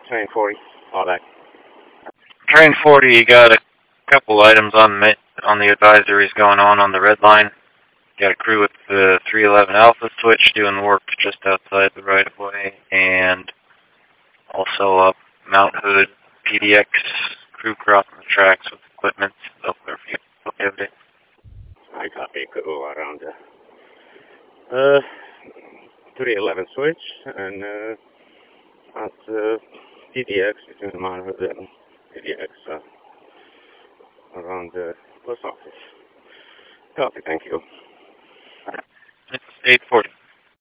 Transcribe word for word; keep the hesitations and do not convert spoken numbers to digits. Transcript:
Train forty, all that. Train forty, you got a couple items on the, on the advisories going on on the red line. You got a crew with the three eleven Alpha switch doing work just outside the right-of-way, and also a Mount Hood P D X crew crossing the tracks with equipment. Okay. I copy crew around the uh, three eleven switch and uh, at uh, P D X between Mount Hood and P D X uh, around the post office. Copy, thank you. It's eight forty.